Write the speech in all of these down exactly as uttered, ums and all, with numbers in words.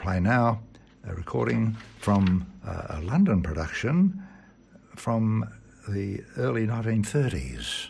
play now a recording from uh, a London production from the early nineteen thirties.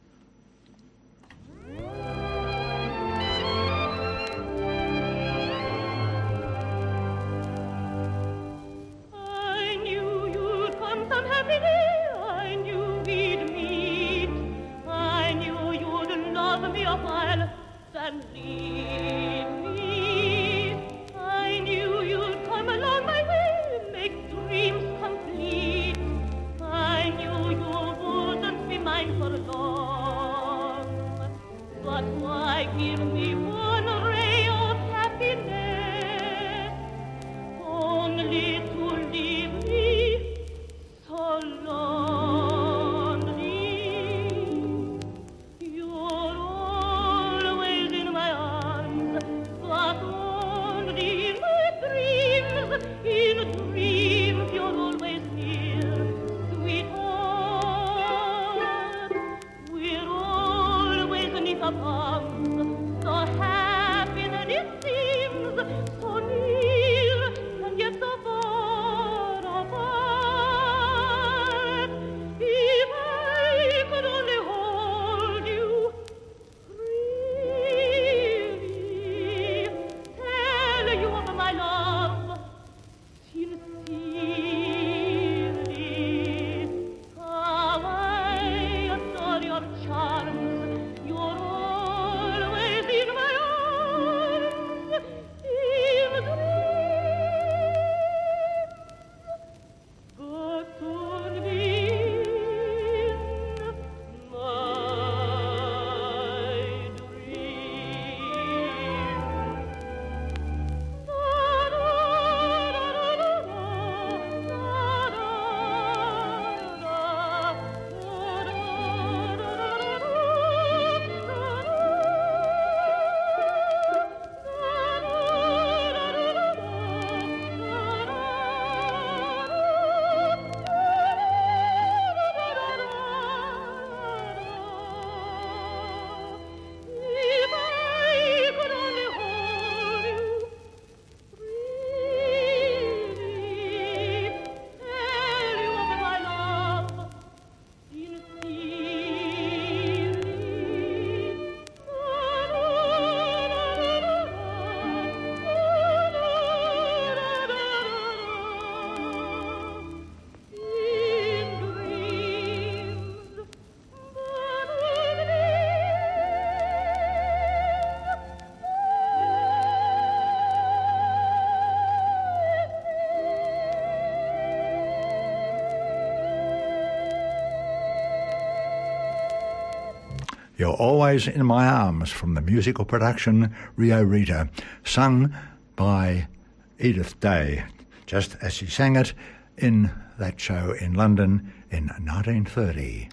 You're Always in My Arms from the musical production Rio Rita, sung by Edith Day, just as she sang it in that show in London in nineteen thirty.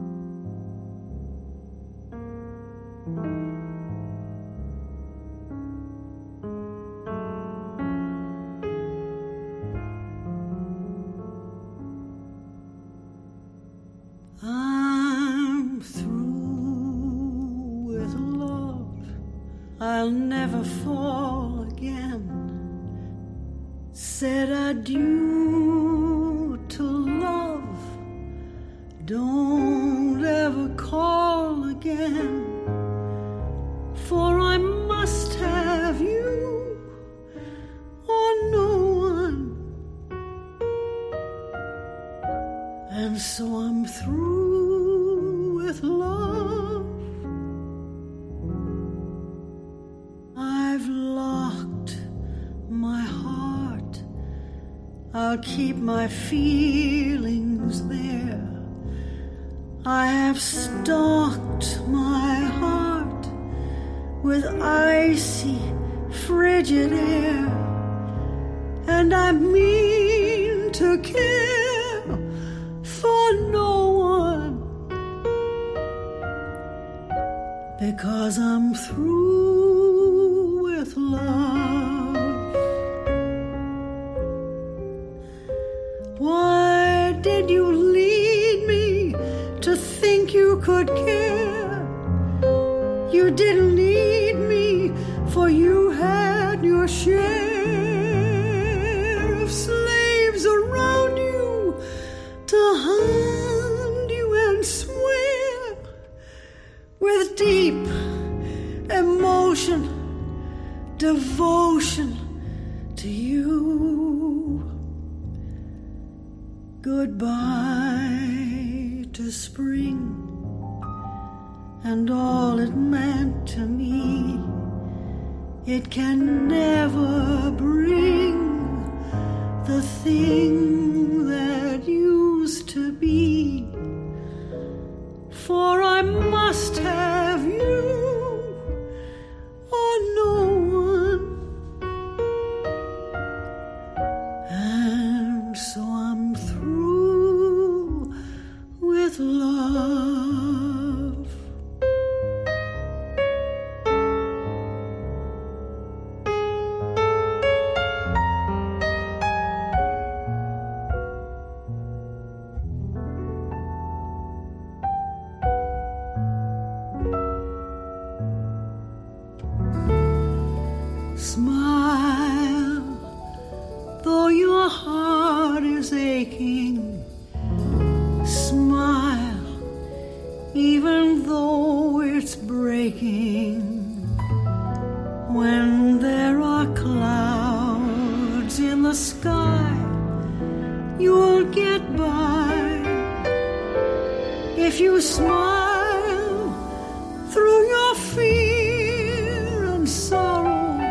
I'll never fall again. Said adieu to love. Don't ever call again. For I must have you or no one. And so I'm through with love. I've locked my heart. I'll keep my feelings there. I have stocked my heart with icy, frigid air, and I mean to care for no one, because I'm through with love. Why did you lead me to think you could care? You didn't need me, for you had your share. devotion to you. Goodbye to spring and all it meant to me. It can never bring the thing that used to be. For I must have you or no one. And so I'm through with love. Smile, though your heart is aching. Smile, even though it's breaking. When there are clouds in the sky, you'll get by. If you smile through your fear and sorrow,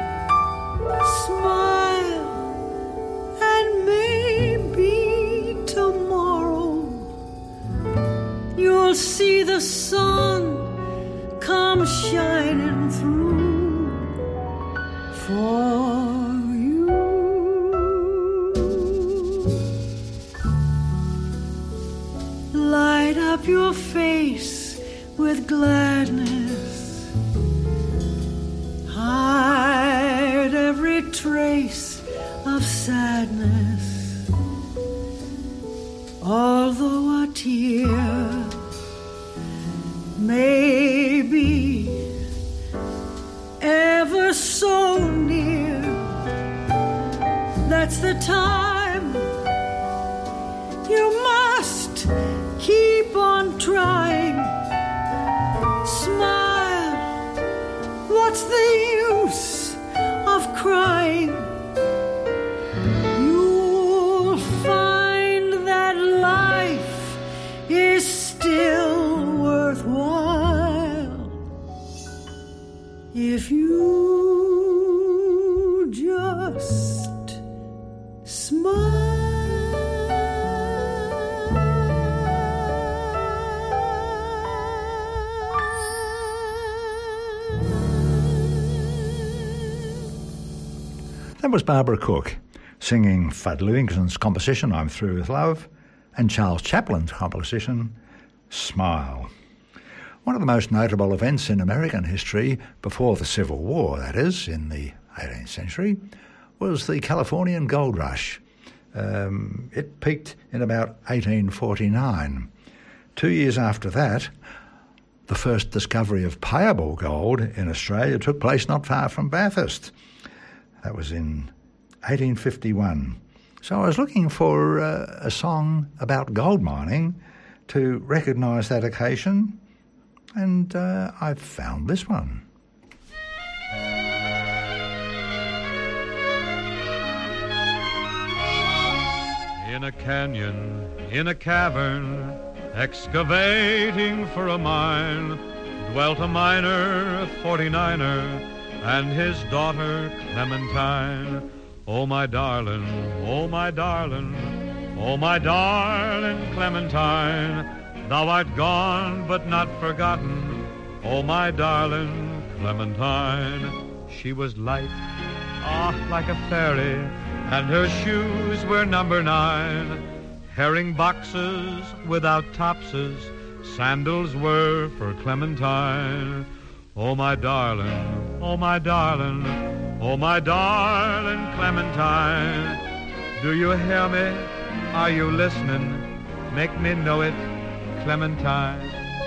smile, and maybe tomorrow you'll see the sun come shining through for you. Light up your face with gladness. Hide every trace of sadness. Although a tear may be ever so near, that's the time you must keep on trying. Smile, what's the use of crying? You'll find that life is still worthwhile if you just smile. That was Barbara Cook singing Fudd Livingstone's composition, I'm Through With Love, and Charles Chaplin's composition, Smile. One of the most notable events in American history, before the Civil War, that is, in the eighteenth century, was the Californian Gold Rush. Um, it peaked in about eighteen forty-nine. Two years after that, the first discovery of payable gold in Australia took place not far from Bathurst. That was in eighteen fifty-one. So I was looking for uh, a song about gold mining to recognise that occasion, and uh, I found this one. In a canyon, in a cavern, excavating for a mine, dwelt a miner, a forty-niner, and his daughter Clementine. Oh, my darling, oh, my darling, oh, my darling Clementine, thou art gone but not forgotten, oh, my darling Clementine. She was light, ah, like a fairy, and her shoes were number nine. Herring boxes without topses, sandals were for Clementine. Oh, my darling, oh, my darling, oh, my darling Clementine. Do you hear me? Are you listening? Make me know it, Clementine.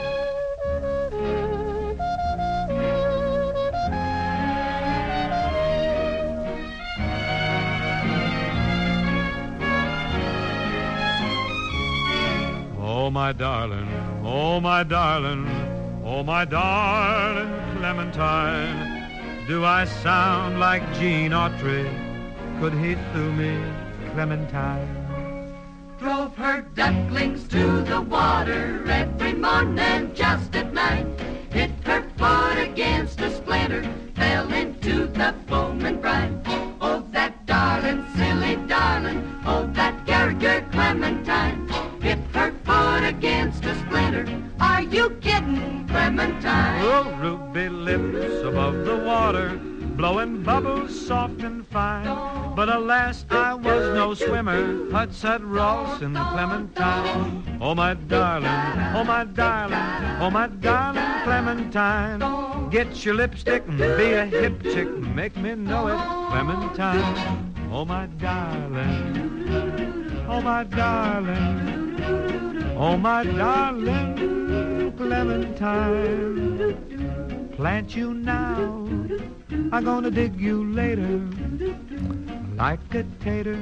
Oh, my darling, oh, my darling, oh, my darling Clementine, Do I sound like Gene Autry? Could he do me Clementine? Drove her ducklings to the water every morning just at night. Hit her foot against a splinter, fell into the foaming brine. Oh, that darling, silly darling, oh, that Gallagher Clementine. Hit her foot against a splinter, are you kidding, Clementine? Oh, ruby lips above the water, blowing bubbles soft and fine. But alas, I was no swimmer, Hud said Ross and Clementine. Oh, my darling, oh, my darling, oh, my darling Clementine. Get your lipstick and be a hip chick, make me know it, Clementine. Oh, my darling, oh, my darling, oh, my darling Clementine. Plant you now, I'm gonna dig you later, like a tater,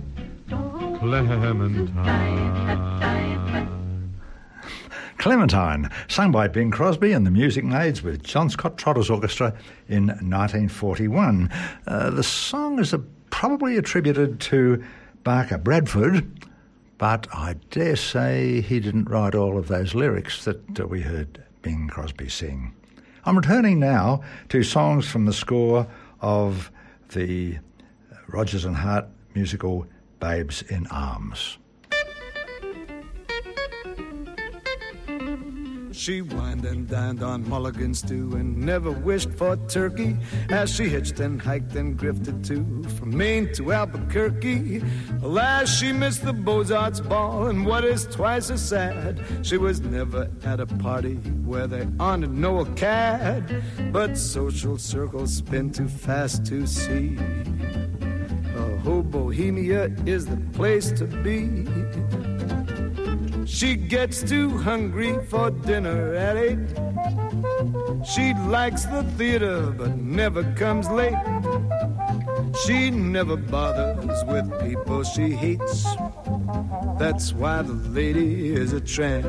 Clementine. Clementine, sung by Bing Crosby and the Music Maids with John Scott Trotter's Orchestra in nineteen forty-one. Uh, the song is a, probably attributed to Barker Bradford, but I dare say he didn't write all of those lyrics that uh, we heard Bing Crosby sing. I'm returning now to songs from the score of the Rodgers and Hart musical Babes in Arms. She wined and dined on mulligan stew and never wished for turkey, as she hitched and hiked and grifted too from Maine to Albuquerque. Alas, she missed the Beaux-Arts ball, and what is twice as sad, she was never at a party where they honored Noel Cad. But social circles spin too fast to see. Oh, Bohemia is the place to be. She gets too hungry for dinner at eight. She likes the theater but never comes late. She never bothers with people she hates. That's why the lady is a tramp.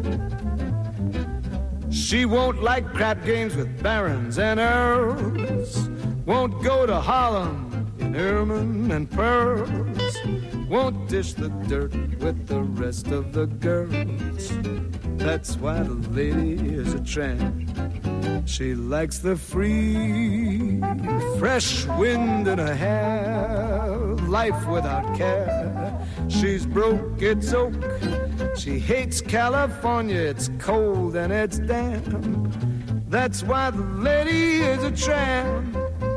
She won't like crap games with barons and earls. Won't go to Harlem in ermine and pearls. Won't dish the dirt with the rest of the girls. That's why the lady is a tramp. She likes the free, fresh wind in her hair, life without care. She's broke, it's oak. She hates California, it's cold and it's damp. That's why the lady is a tramp.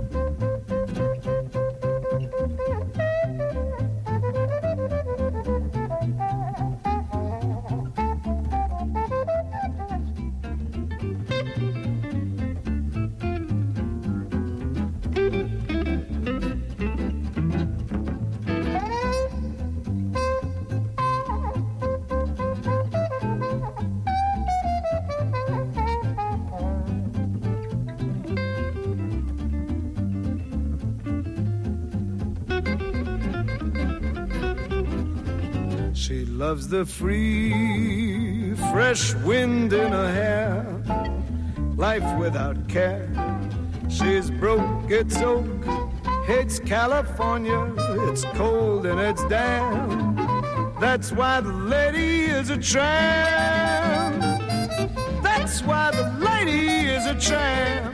Loves the free, fresh wind in her hair, life without care. She's broke, it's oak, hates California, it's cold and it's damp. That's why the lady is a tramp. That's why the lady is a tramp.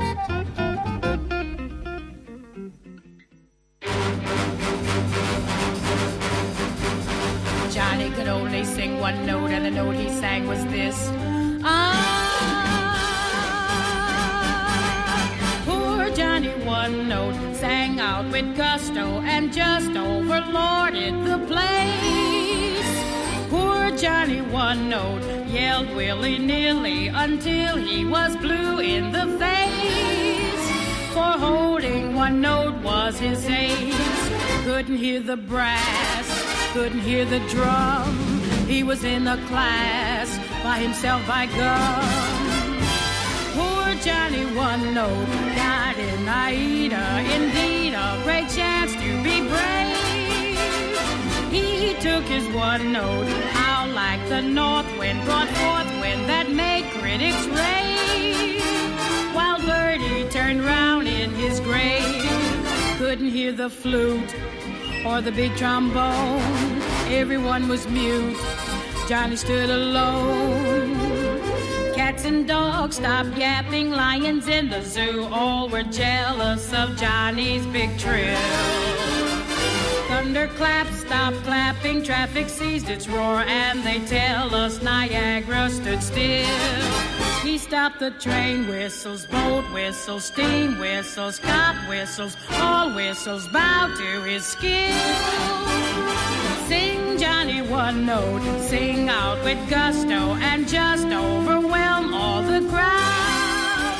Johnny could only sing one note, and the note he sang was this. Ah, poor Johnny one note sang out with gusto and just overlorded the place. Poor Johnny one note yelled willy-nilly until he was blue in the face. For holding one note was his ace. Couldn't hear the brass, couldn't hear the drum. He was in a class by himself, by gum. Poor Johnny one note died in Aida. Indeed, a great chance to be brave. He took his one note out like the north wind brought forth wind that made critics rave. While Verdi turned round in his grave. Couldn't hear the flute or the big trombone. Everyone was mute. Johnny stood alone. Cats and dogs stopped yapping. Lions in the zoo all were jealous of Johnny's big trill. Thunderclaps stopped clapping. Traffic ceased its roar, and they tell us Niagara stood still. He stopped the train whistles, boat whistles, steam whistles, cop whistles. All whistles bow to his skill. Sing, Johnny, one note. Sing out with gusto and just overwhelm all the crowd.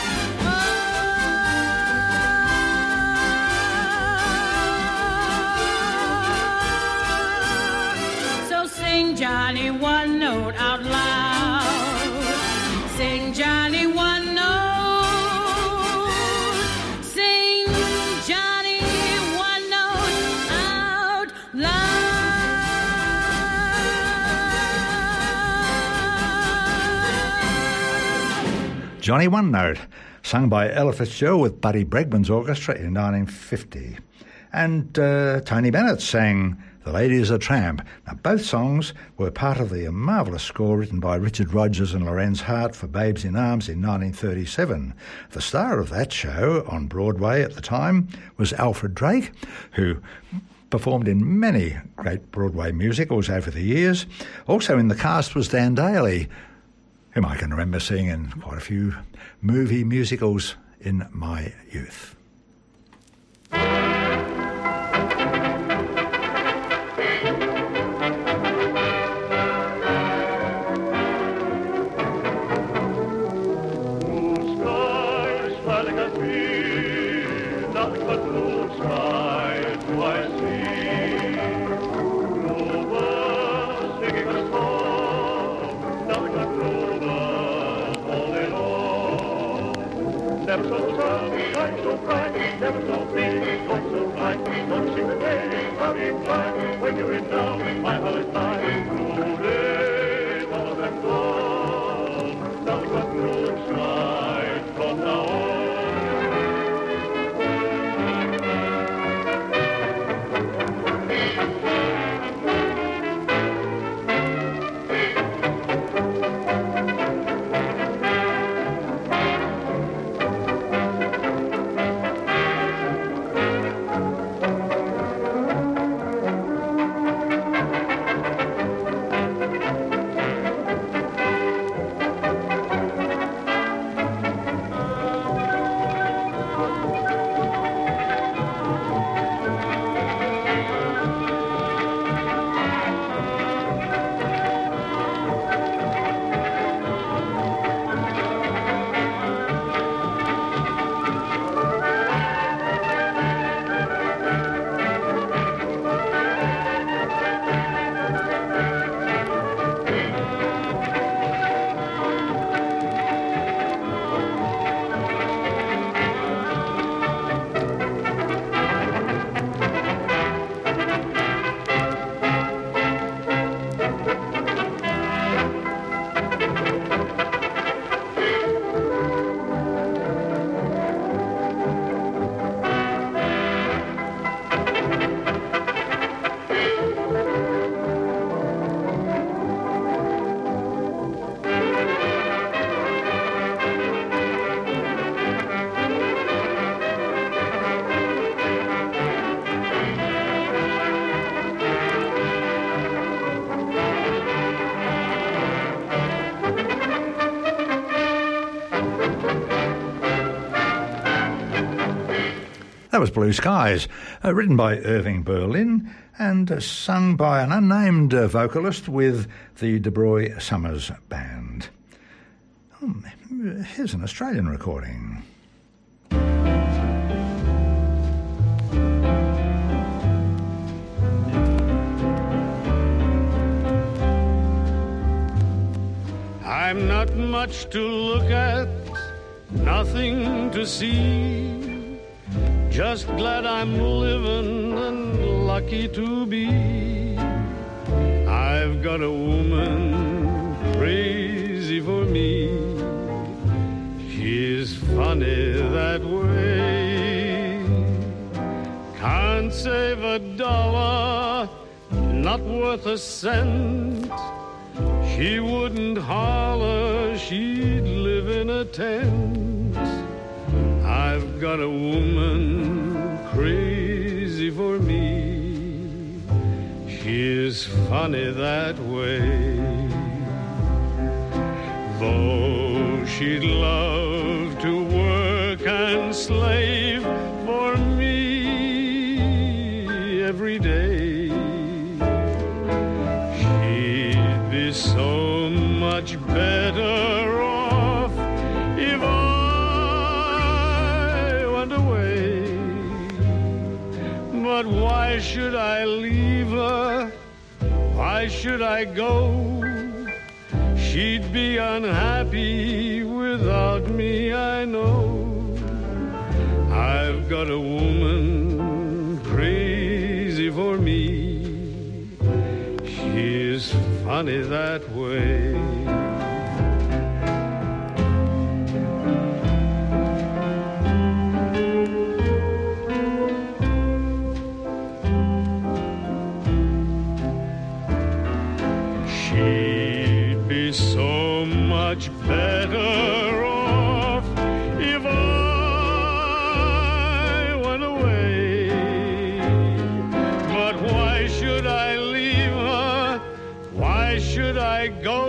Oh. So sing, Johnny, one note out loud. Sing, Johnny, one note. Sing, Johnny, one note out loud. Johnny One Note, sung by Ella Fitzgerald with Buddy Bregman's orchestra in nineteen fifty. And uh, Tony Bennett sang The Lady is a Tramp. Now, both songs were part of the marvellous score written by Richard Rodgers and Lorenz Hart for Babes in Arms in nineteen thirty-seven. The star of that show on Broadway at the time was Alfred Drake, who performed in many great Broadway musicals over the years. Also in the cast was Dan Daly, whom I can remember seeing in quite a few movie musicals in my youth. Never so strong, life so bright, never so big, life so bright. Don't see the day coming by when you're in down, my heart is mine. Blue days, all of them gone, nothing but blue skies from now on. That was Blue Skies, uh, written by Irving Berlin and uh, sung by an unnamed uh, vocalist with the De Broy Summers Band. Oh, here's an Australian recording. I'm not much to look at, nothing to see. Just glad I'm living and lucky to be. I've got a woman crazy for me. She's fine. funny that way. Can't save a dollar, not worth a cent. She wouldn't holler, she'd live in a tent. I've got a woman crazy for me. She's funny that way. Though she'd love to work and slave for me every day, she'd be so much better off if I went away. But why should I leave her? Why should I go? She'd be unhappy without me, I know. I've got a woman crazy for me. She's funny that way. So much better off if I went away. But why should I leave her? Why should I go?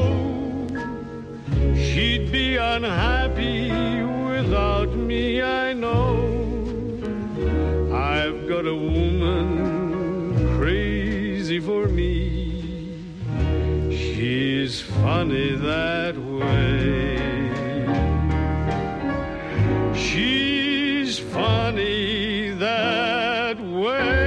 She'd be unhappy without me, I know. I've got a woman crazy for me. She's funny that way. She's funny that way.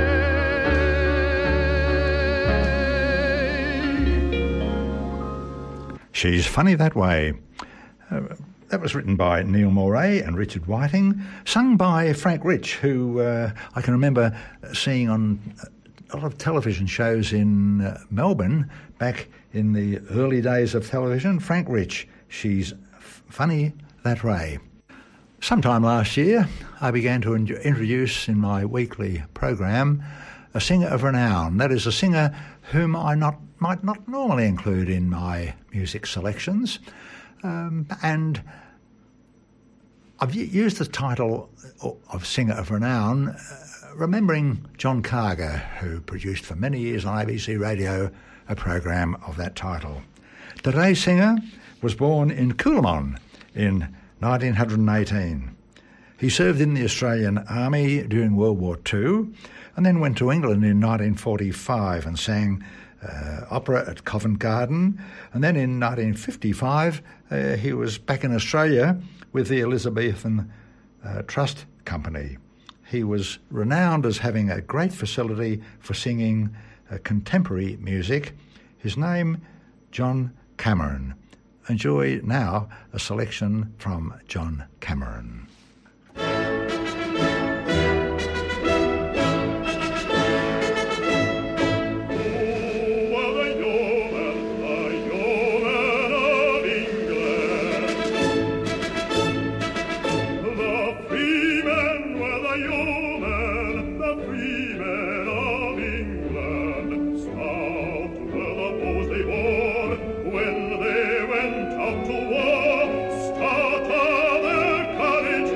She's Funny That Way. Uh, that was written by Neil Moray and Richard Whiting, sung by Frank Rich, who uh, I can remember seeing on a lot of television shows in uh, Melbourne back in the early days of television. Frank Rich, She's f- Funny That Way. Sometime last year, I began to in- introduce in my weekly program a singer of renown. That is a singer whom I not might not normally include in my music selections. Um, and I've used the title of singer of renown, uh, remembering John Carger, who produced for many years on A B C Radio a program of that title. Today's singer was born in Coolamon in nineteen eighteen. He served in the Australian Army during World War Two and then went to England in nineteen forty-five and sang uh, opera at Covent Garden. And then in nineteen fifty-five, uh, he was back in Australia with the Elizabethan uh, Trust Company. He was renowned as having a great facility for singing uh, contemporary music. His name, John Cameron. Enjoy now a selection from John Cameron. When they went out to war, started their courage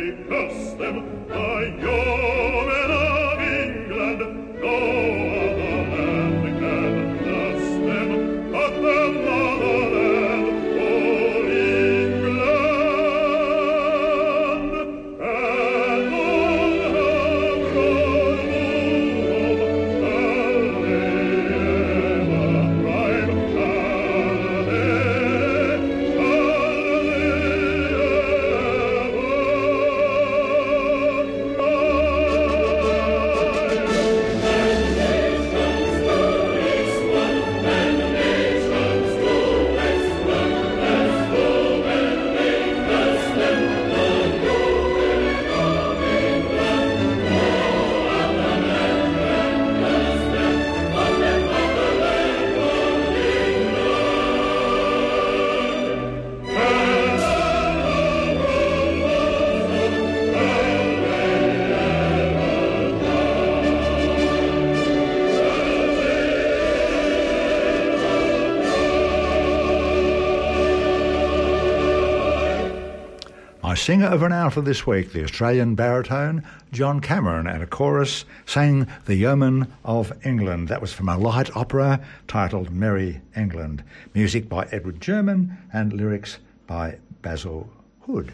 curse them, the yeomen of England. No other land can bless them but the motherland, oh England. And on her broad bosom shall they ever thrive, shall they, shall My singer of an outro this week, the Australian baritone John Cameron, and a chorus sang The Yeoman of England. That was from a light opera titled Merry England. Music by Edward German and lyrics by Basil Hood.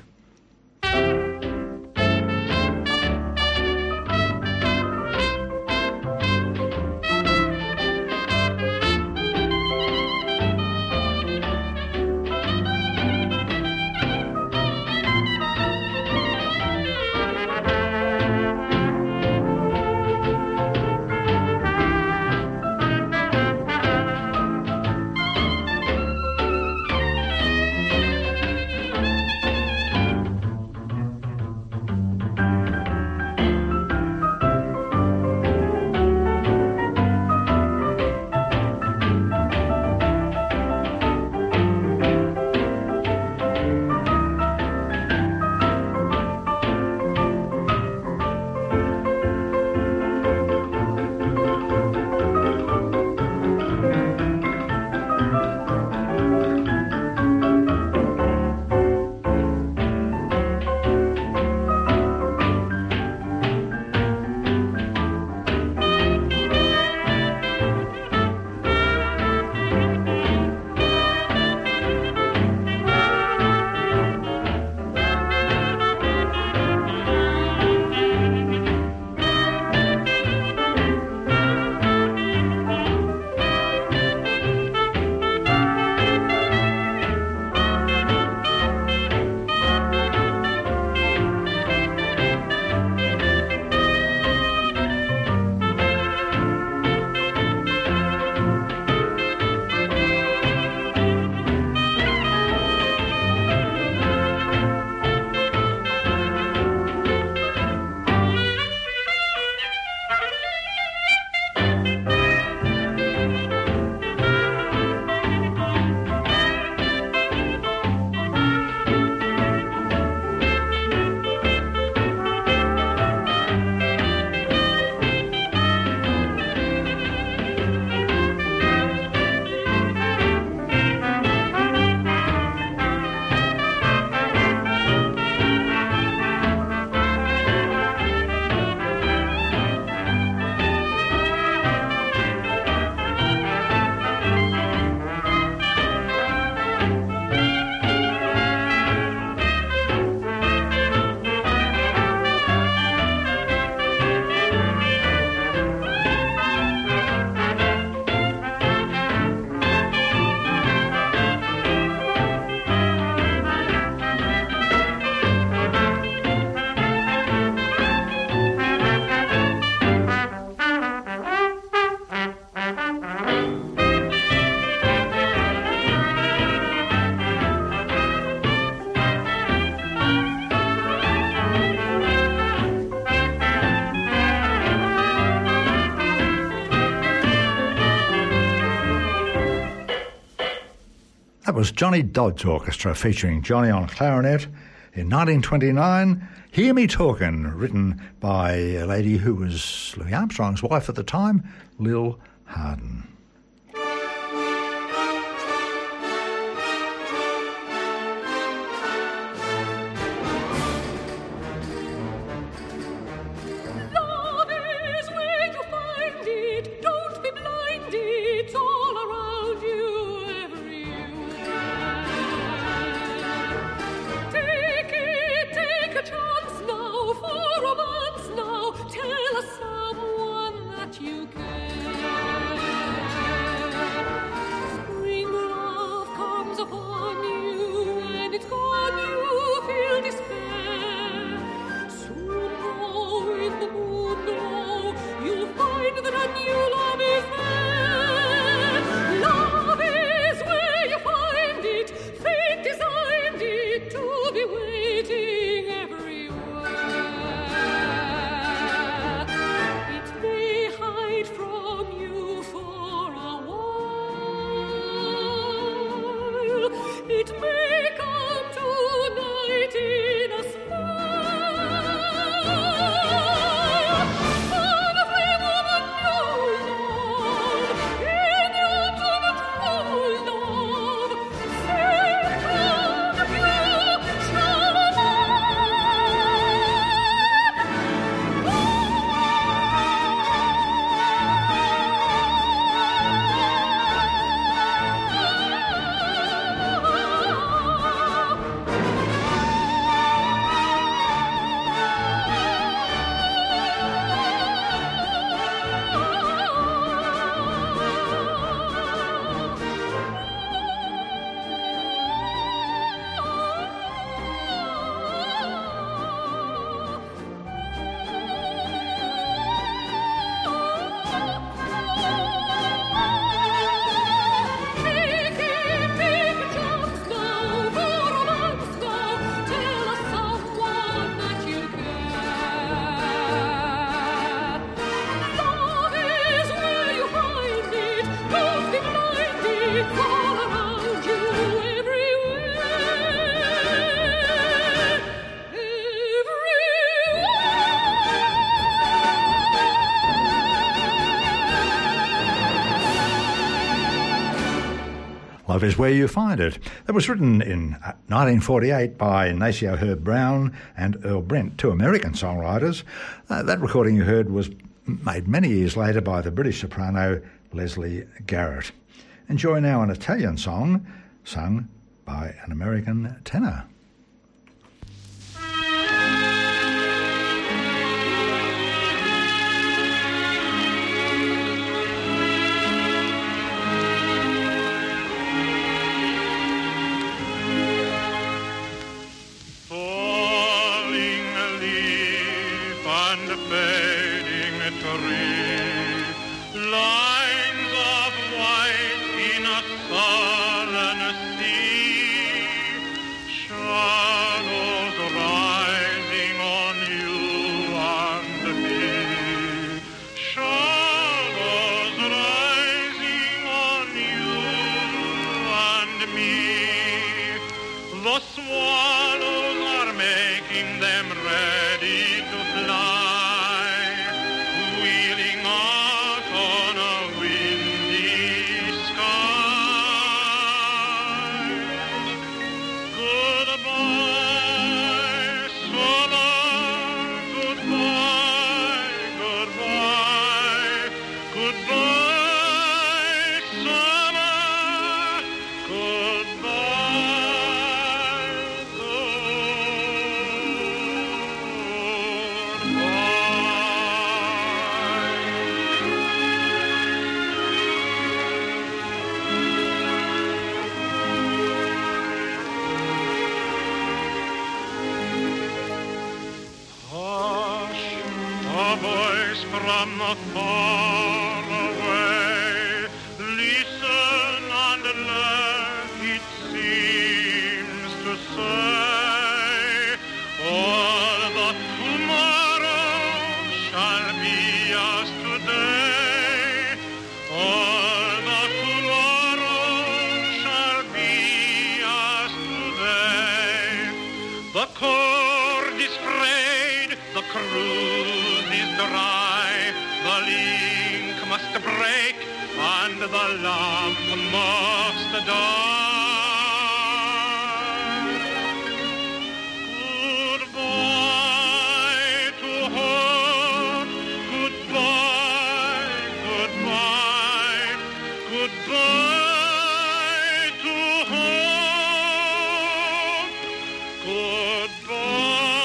That was Johnny Dodds Orchestra featuring Johnny on clarinet in nineteen twenty-nine. Hear Me Talkin', written by a lady who was Louis Armstrong's wife at the time, Lil Hardin. Love is Where You Find It. It was written in nineteen forty-eight by Nacio Herb Brown and Earl Brent, two American songwriters. Uh, that recording you heard was made many years later by the British soprano Leslie Garrett. Enjoy now an Italian song sung by an American tenor. From afar away, listen and learn, it seems to say, all that tomorrow shall be as today, all that tomorrow shall be as today. The cord is frayed, the cruise is dry, the link must break and the lamp must die. Goodbye to hope, goodbye, goodbye, goodbye to hope, goodbye.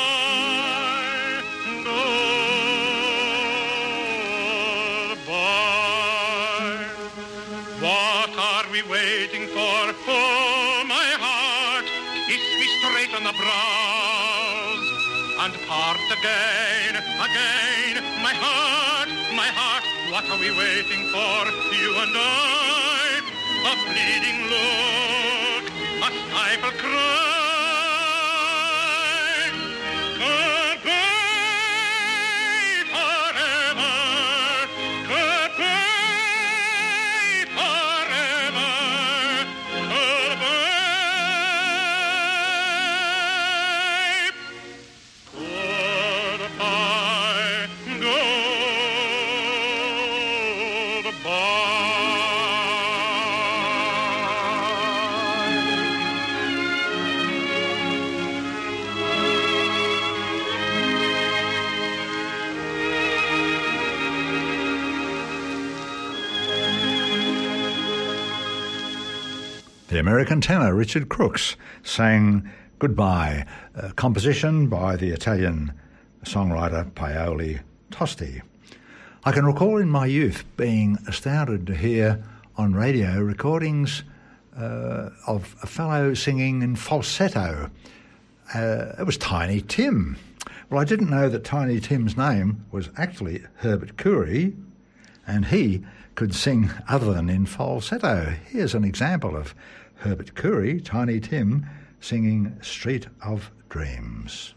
Waiting for, oh my heart, kiss me straight on the brows and part again, again, my heart, my heart, what are we waiting for, you and I? A pleading look, a stifled cry. Goodbye forever, goodbye. The American tenor Richard Crooks sang Goodbye, a composition by the Italian songwriter Paolo Tosti. I can recall in my youth being astounded to hear on radio recordings uh, of a fellow singing in falsetto. Uh, it was Tiny Tim. Well, I didn't know that Tiny Tim's name was actually Herbert Coury, and he could sing other than in falsetto. Here's an example of Herbert Coury, Tiny Tim, singing Street of Dreams.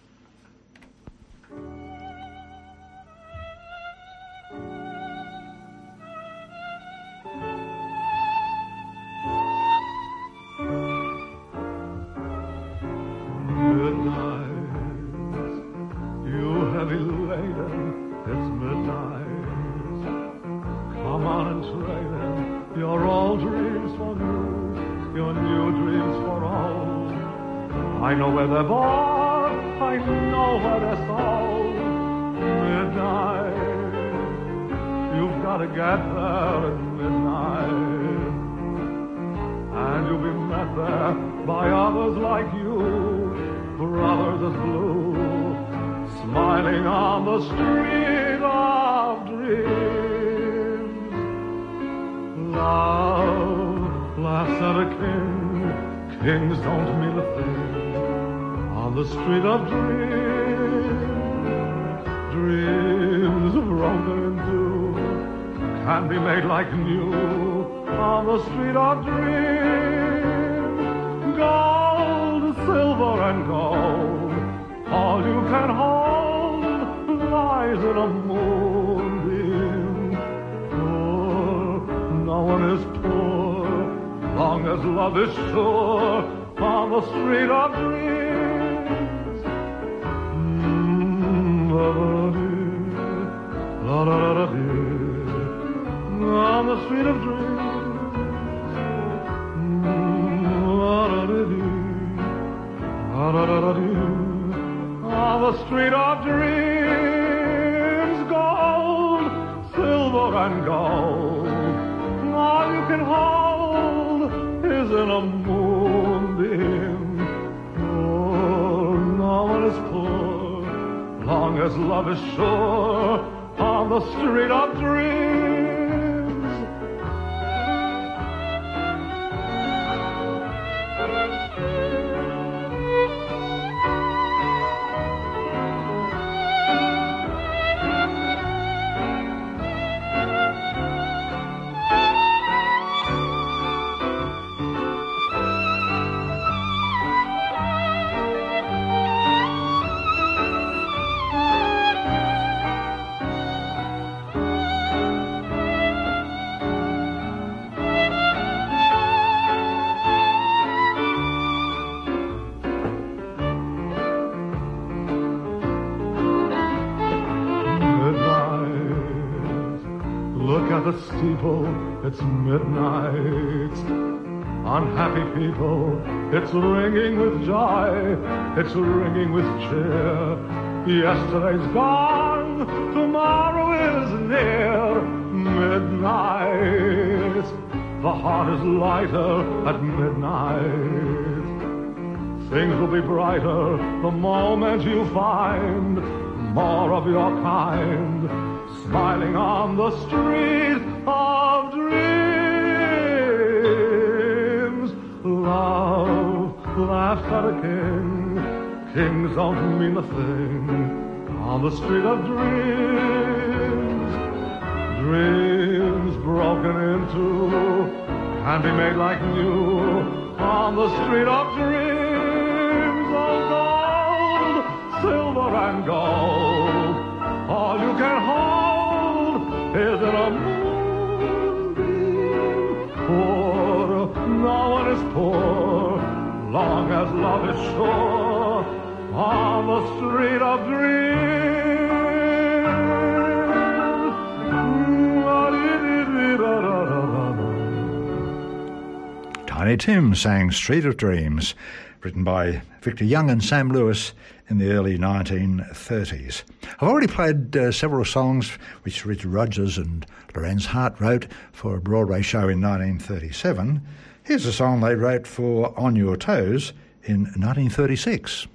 Come on and trade it. You're all dreams for you. Your I know where they're bought, I know where they're sold. Midnight, you've got to get there at midnight, and you'll be met there by others like you, brothers as blue, smiling on the street of dreams. Love laughs at a king, kings don't mean a thing on the street of dreams. Dreams broken in two can be made like new on the street of dreams. Gold, silver and gold, all you can hold lies in a moonbeam. Poor, no one is poor, long as love is sure on the street of dreams. Mm, la la la la, on the street of dreams. Mm, la la la la, on the street of dreams. Gold, silver and gold, all you can hold is in a moonbeam. Oh, no one is poor, long as love is sure on the street of dreams. The steeple, it's midnight. Unhappy people, it's ringing with joy, it's ringing with cheer. Yesterday's gone, tomorrow is near. Midnight, the heart is lighter at midnight. Things will be brighter the moment you find more of your kind, smiling on the street of dreams. Love laughs at a king, kings don't mean a thing on the street of dreams. Dreams broken into can be made like new on the street of dreams. Oh, gold, silver and gold, all you can hold is in a moonbeam. Poor, no one is poor, long as love is sure on the street of dreams. Tiny Tim sang Street of Dreams, written by Victor Young and Sam Lewis in the early nineteen thirties. I've already played uh, several songs which Richard Rodgers and Lorenz Hart wrote for a Broadway show in nineteen thirty-seven. Here's a song they wrote for On Your Toes in nineteen thirty-six.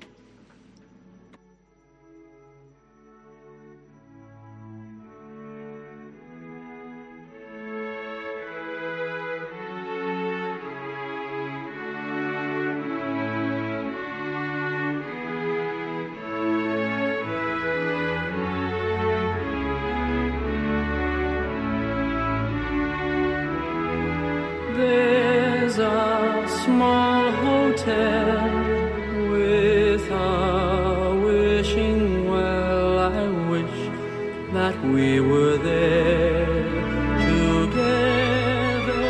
There's a small hotel with a wishing well. I wish that we were there together.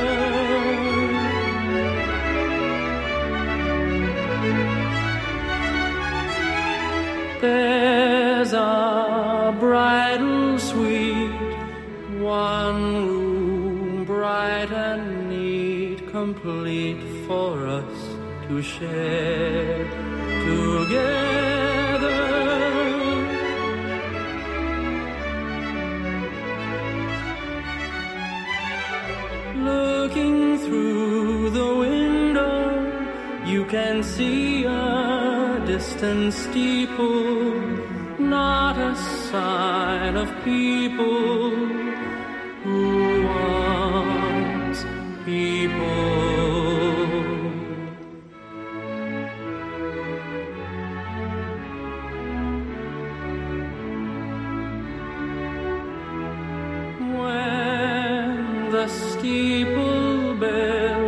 There's a bridal suite, one room bright and neat, complete for us to share together. Looking through the window, you can see a distant steeple, not a sign of people who once people. When the steeple bell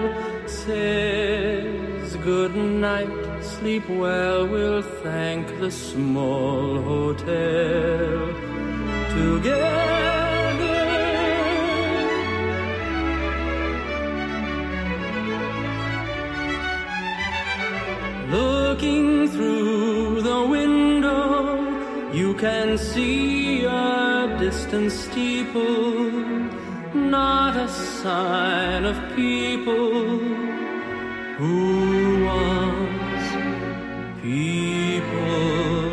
says good night, sleep well, we'll thank the small hotel together. Looking through the window, you can see a distant steeple, not a sign of people who once people.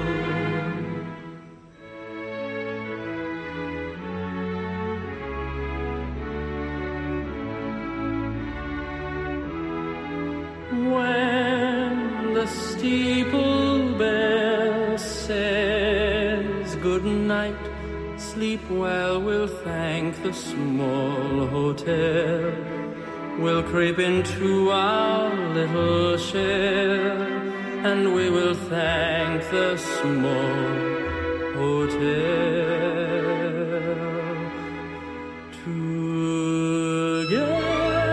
When the steeple bell says good night, sleep well, we'll thank the small hotel. We'll creep into our little shell, and we will thank the small hotel together.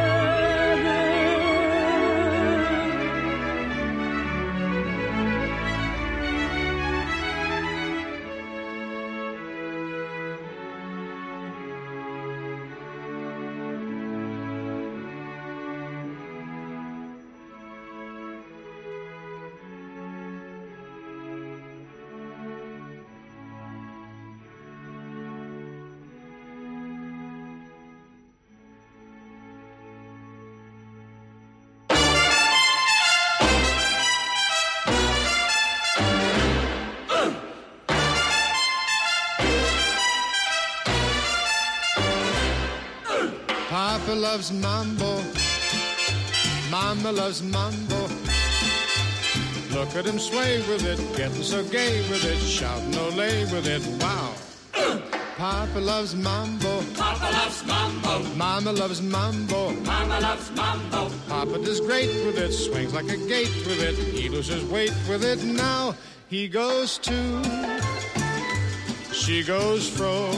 Papa loves mambo, Mama loves mambo. Look at him sway with it, getting so gay with it, shouting ole with it, wow. Papa loves mambo, Papa loves mambo, Mama loves mambo, Mama loves mambo. Papa does great with it, swings like a gate with it, he loses weight with it. Now he goes to, she goes fro,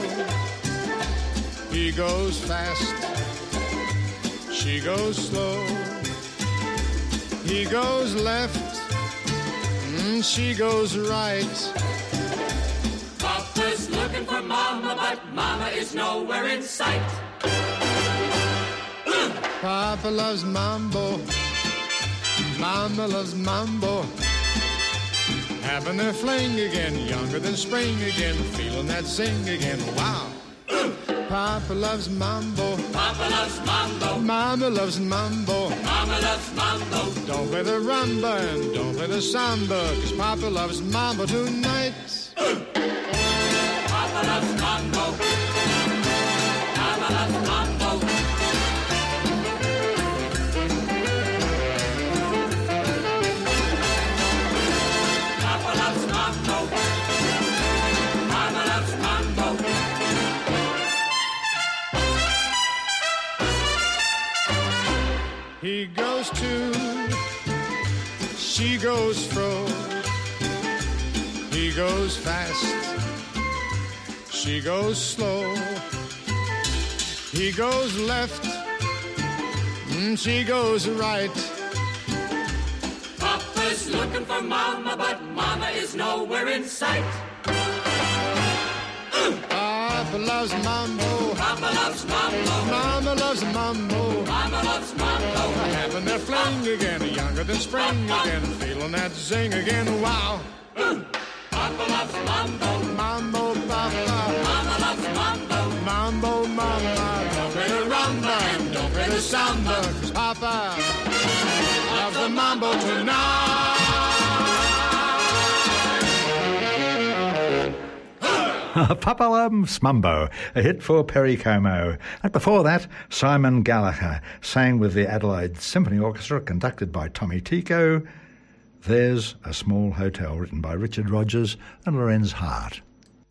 he goes fast, she goes slow, he goes left, mm, she goes right. Papa's looking for Mama, but Mama is nowhere in sight. Papa loves mambo, Mama loves mambo, having their fling again, younger than spring again, feeling that zing again, wow. Papa loves mambo, Papa loves mambo, Mama loves mambo, Mama loves mambo. don't play the rumba and don't play the samba, 'cause Papa loves mambo tonight. Papa loves mambo, Mama loves mambo. Papa loves mambo, Mama loves mambo. He goes to, she goes fro, he goes fast, she goes slow, he goes left, mm, she goes right. Papa's looking for Mama, but Mama is nowhere in sight. Papa loves mambo, Papa loves mambo, Mama loves mambo, Mama loves mambo. having their fling again, younger than spring again, feeling that zing again, wow. Papa loves mambo, Mambo, Papa, Mama loves mambo. mambo, Mama, don't play the rumba and don't play the samba, 'cause Papa loves the mambo. mambo tonight. Papalum Smumbo, a hit for Perry Como. And before that, Simon Gallagher sang with the Adelaide Symphony Orchestra, conducted by Tommy Tico, There's a Small Hotel, written by Richard Rogers and Lorenz Hart.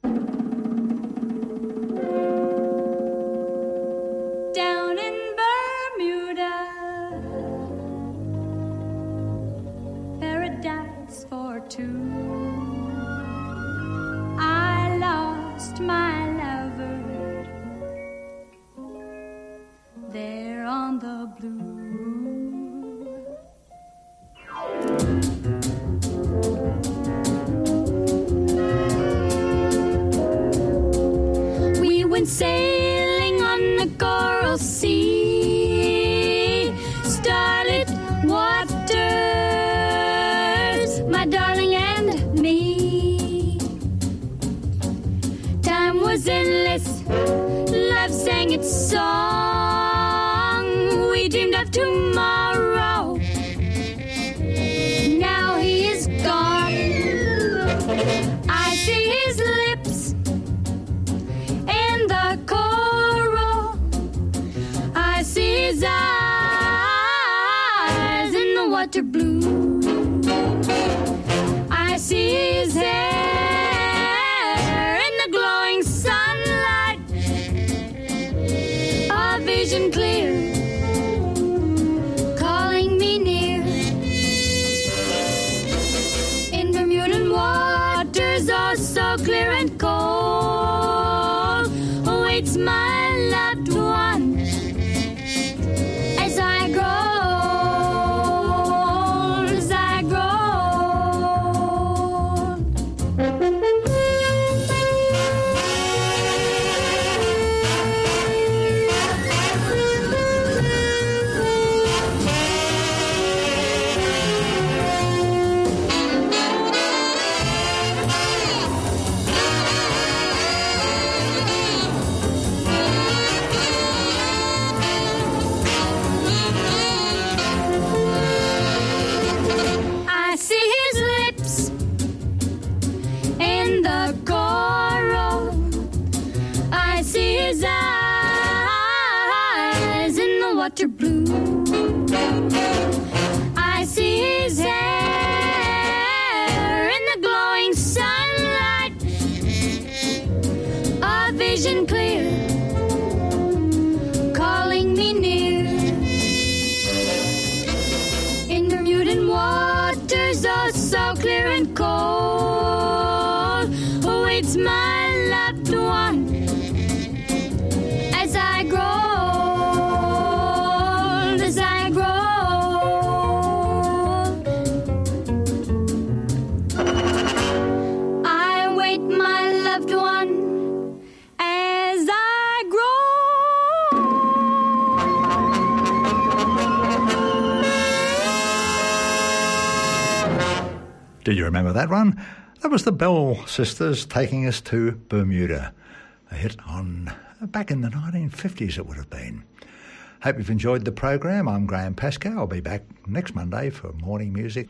Down in Bermuda, paradise for two. I lost my lover there on the blue. We went sailing on the Coral Sea, starlit waters, my darling and me. Time was endless, love sang its song. We dreamed of tomorrow. Now he is gone. I see his lips in the coral. I see his eyes in the water blue. I see his hair in the glowing sunlight. A vision clear, calling me near. In Bermudan waters, oh so clear and cold, awaits my loved one as I grow, as I I see his lips in the coral. I see his eyes in the water blue. I see his hair in the glowing sunlight. A vision clear, calling me near. In Bermudan waters, oh so clear and cold, awaits my loved one as I grow, as I grow. I await my loved one as I grow. Do you remember that one? That was the Bell Sisters taking us to Bermuda. A hit on back in the nineteen fifties it would have been. Hope you've enjoyed the program. I'm Graham Pascoe. I'll be back next Monday for morning music.